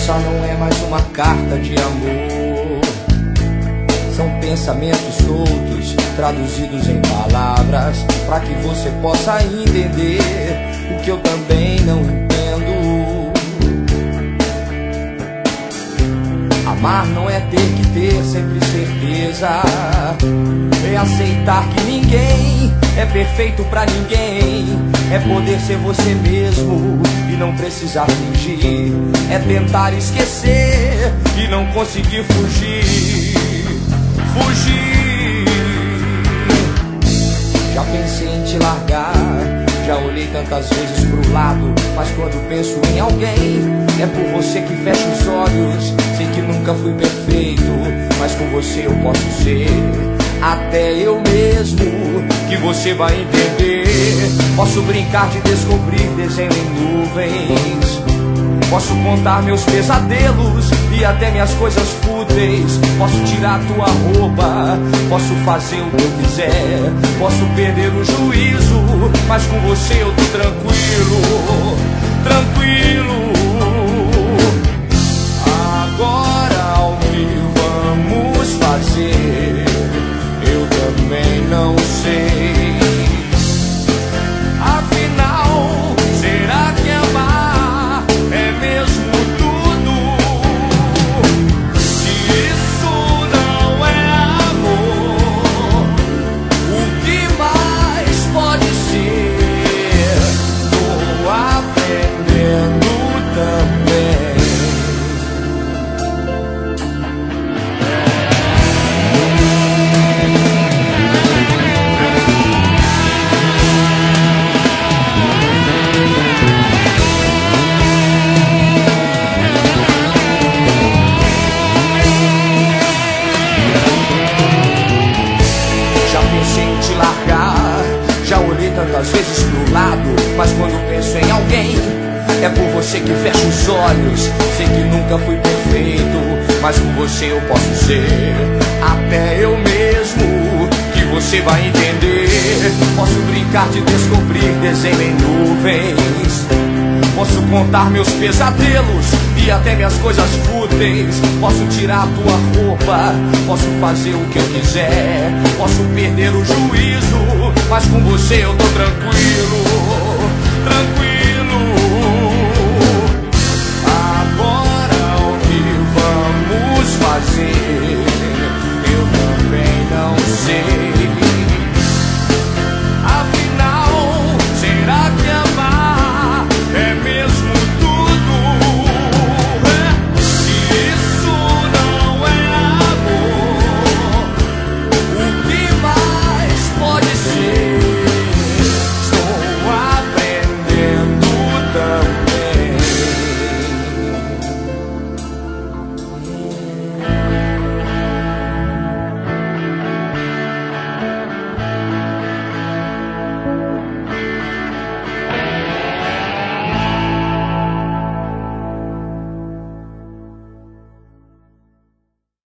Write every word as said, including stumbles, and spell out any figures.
Essa não é mais uma carta de amor. São pensamentos soltos, traduzidos em palavras, para que você possa entender o que eu também não entendo. Amar não é ter que ter sempre certeza, é aceitar que ninguém é perfeito pra ninguém, é poder ser você mesmo e não precisar fingir, é tentar esquecer e não conseguir fugir. Fugir. Já pensei em te largar, já olhei tantas vezes pro lado, mas quando penso em alguém, é por você que fecho os olhos. Sei que nunca fui perfeito, mas com você eu posso ser até eu mesmo, que você vai entender. Posso brincar de descobrir desenho em nuvens, posso contar meus pesadelos e até minhas coisas fúteis. Posso tirar tua roupa, posso fazer o que eu quiser, posso perder o juízo, mas com você eu tô tranquilo, tranquilo. Agora o que vamos fazer, eu também não sei. Afinal, será que amar é mesmo tudo? Se isso não é amor, o que mais pode ser? Tô aprendendo também. Já olhei tantas vezes pro lado, mas quando penso em alguém, é por você que fecho os olhos. Sei que nunca fui perfeito, mas com você eu posso ser até eu mesmo, que você vai entender. Posso brincar de descobrir desenho em nuvens, posso contar meus pesadelos e até minhas coisas fúteis. Posso tirar tua roupa, posso fazer o que eu quiser, posso perder o juízo, mas com você eu tô tranquilo, tranquilo. Agora o que vamos fazer?